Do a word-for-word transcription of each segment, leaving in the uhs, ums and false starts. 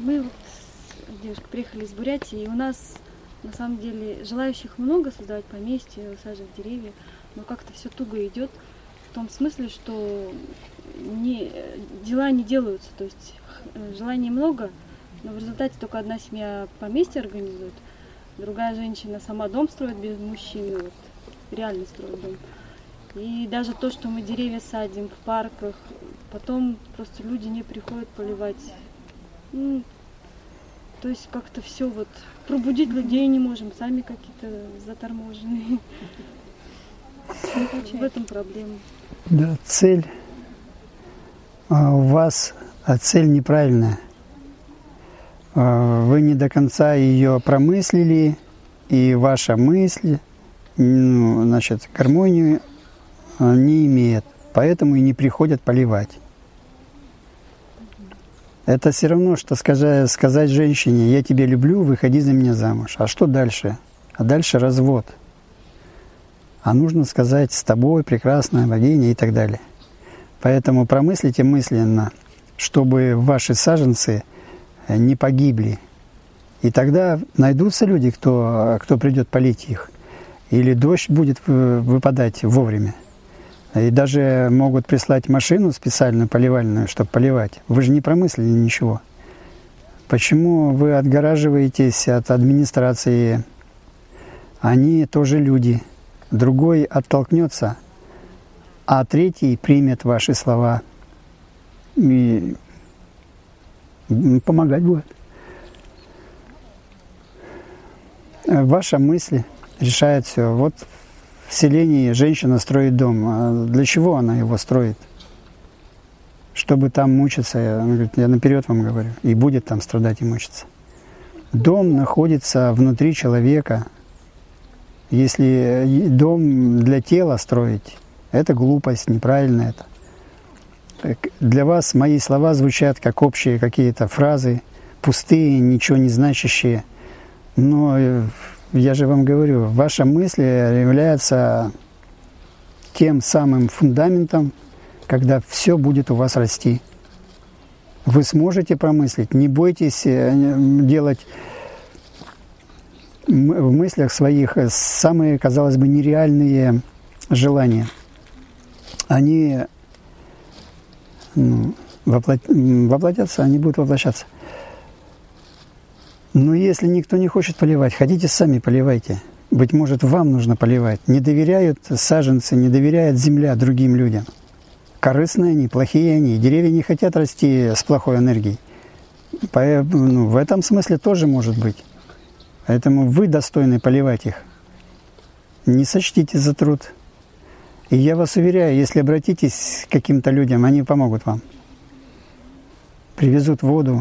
Мы вот с девушкой приехали из Бурятии, и у нас на самом деле желающих много создавать поместья, высаживать деревья, но как-то все туго идет в том смысле, что не, дела не делаются, то есть желаний много, но в результате только одна семья поместье организует, другая женщина сама дом строит без мужчины, вот, реально строит дом. И даже то, что мы деревья садим в парках, потом просто люди не приходят поливать. Ну, то есть как-то все вот пробудить людей не можем, сами какие-то заторможенные. В этом проблема. Да, цель а у вас, а цель неправильная. Вы не до конца ее промыслили, и ваша мысль, ну, значит, гармонию не имеет, поэтому и не приходят поливать. Это все равно, что сказать, сказать женщине: я тебя люблю, выходи за меня замуж. А что дальше? А дальше развод. А нужно сказать: с тобой, прекрасная богиня и так далее. Поэтому промыслите мысленно, чтобы ваши саженцы не погибли. И тогда найдутся люди, кто, кто придет полить их. Или дождь будет выпадать вовремя. И даже могут прислать машину специальную поливальную, чтобы поливать. Вы же не промыслили ничего. Почему вы отгораживаетесь от администрации? Они тоже люди. Другой оттолкнется, а третий примет ваши слова и помогать будет. Ваша мысль решает все. Вот в селении женщина строит дом. А для чего она его строит? Чтобы там мучиться. Она говорит: я наперед вам говорю. И будет там страдать и мучиться. Дом находится внутри человека. Если дом для тела строить, это глупость, неправильно это. Для вас мои слова звучат как общие какие-то фразы, пустые, ничего не значащие. Но я же вам говорю, ваша мысль является тем самым фундаментом, когда все будет у вас расти. Вы сможете промыслить, не бойтесь делать в мыслях своих самые, казалось бы, нереальные желания. Они ну, воплот... воплотятся, они будут воплощаться. Но если никто не хочет поливать, хотите сами поливайте. Быть может, вам нужно поливать. Не доверяют саженцы, не доверяет земля другим людям. Корыстные они, плохие они. Деревья не хотят расти с плохой энергией. Поэтому, ну, в этом смысле тоже может быть. Поэтому вы достойны поливать их. Не сочтите за труд. И я вас уверяю, если обратитесь к каким-то людям, они помогут вам. Привезут воду.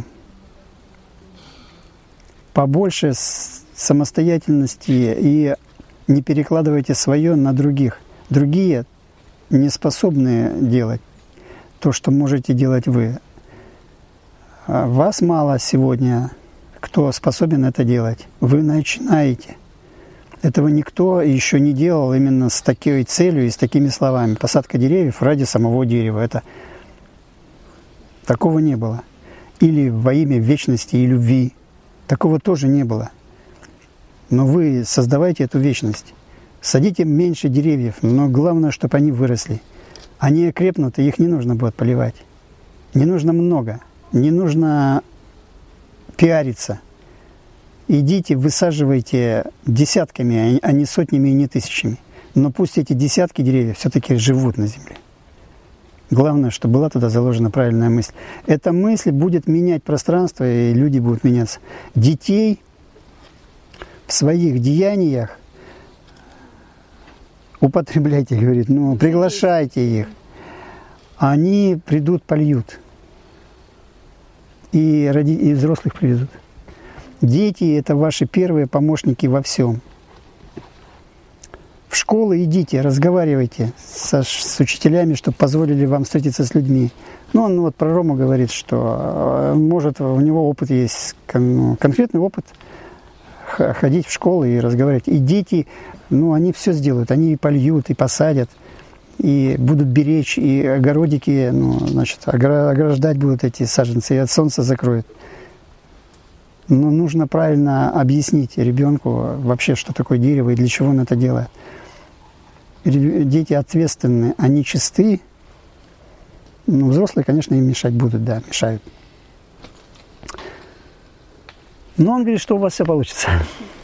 Побольше самостоятельности и не перекладывайте свое на других. Другие не способны делать то, что можете делать вы. Вас мало сегодня, кто способен это делать. Вы начинаете. Этого никто еще не делал именно с такой целью и с такими словами. Посадка деревьев ради самого дерева. Это такого не было. Или во имя вечности и любви. Такого тоже не было. Но вы создавайте эту вечность. Садите меньше деревьев, но главное, чтобы они выросли. Они окрепнут, и их не нужно будет поливать. Не нужно много. Не нужно пиариться. Идите, высаживайте десятками, а не сотнями и не тысячами. Но пусть эти десятки деревьев все-таки живут на земле. Главное, чтобы была туда заложена правильная мысль. Эта мысль будет менять пространство, и люди будут меняться. Детей в своих деяниях употребляйте, говорит, ну, приглашайте их. Они придут, польют. И, роди... и взрослых привезут. Дети – это ваши первые помощники во всем. В школы идите, разговаривайте со, с учителями, чтобы позволили вам встретиться с людьми. Ну, он вот про Рому говорит, что может у него опыт есть, конкретный опыт, ходить в школы и разговаривать. И дети, ну, они все сделают, они и польют, и посадят, и будут беречь, и огородики, ну, значит, ограждать будут эти саженцы, и от солнца закроют. Но нужно правильно объяснить ребенку вообще, что такое дерево и для чего он это делает. Дети ответственны, они чисты. Ну, взрослые, конечно, им мешать будут, да, мешают. Но он говорит, что у вас все получится.